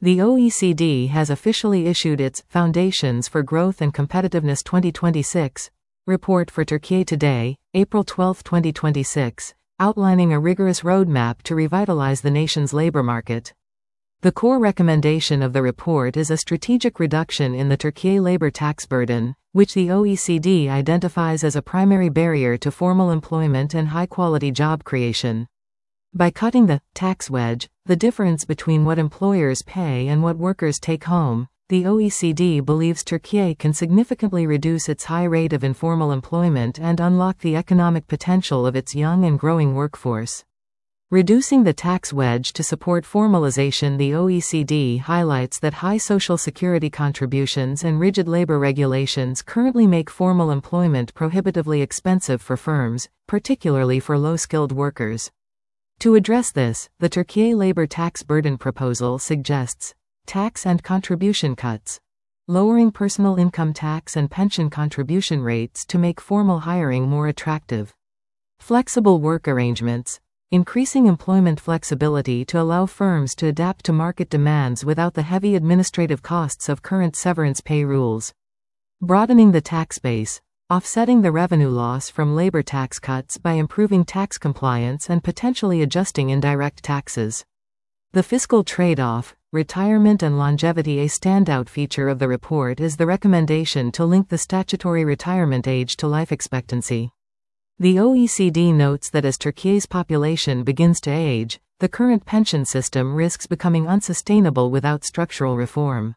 The OECD has officially issued its Foundations for Growth and Competitiveness 2026 report for Turkey today, April 12, 2026, outlining a rigorous roadmap to revitalize the nation's labor market. The core recommendation of the report is a strategic reduction in the Turkey labor tax burden, which the OECD identifies as a primary barrier to formal employment and high-quality job creation. By cutting the tax wedge, the difference between what employers pay and what workers take home, the OECD believes Turkey can significantly reduce its high rate of informal employment and unlock the economic potential of its young and growing workforce. Reducing the tax wedge to support formalization. The OECD highlights that high social security contributions and rigid labor regulations currently make formal employment prohibitively expensive for firms, particularly for low-skilled workers. To address this, the Turkey labor tax burden proposal suggests tax and contribution cuts, lowering personal income tax and pension contribution rates to make formal hiring more attractive, flexible work arrangements, increasing employment flexibility to allow firms to adapt to market demands without the heavy administrative costs of current severance pay rules, broadening the tax base, offsetting the revenue loss from labor tax cuts by improving tax compliance and potentially adjusting indirect taxes. The fiscal trade-off, retirement and longevity. A standout feature of the report is the recommendation to link the statutory retirement age to life expectancy. The OECD notes that as Turkey's population begins to age, the current pension system risks becoming unsustainable without structural reform.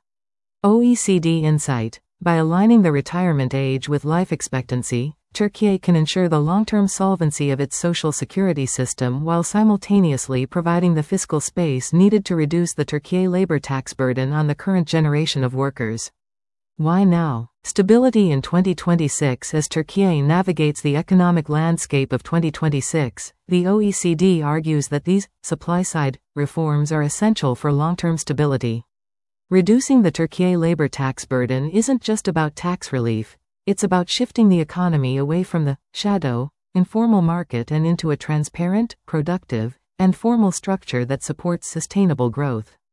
OECD insight: by aligning the retirement age with life expectancy, Turkey can ensure the long-term solvency of its social security system while simultaneously providing the fiscal space needed to reduce the Turkey labor tax burden on the current generation of workers. Why now? Stability in 2026. As Turkey navigates the economic landscape of 2026, the OECD argues that these supply-side reforms are essential for long-term stability. Reducing the Turkey labor tax burden isn't just about tax relief, it's about shifting the economy away from the shadow, informal market and into a transparent, productive, and formal structure that supports sustainable growth.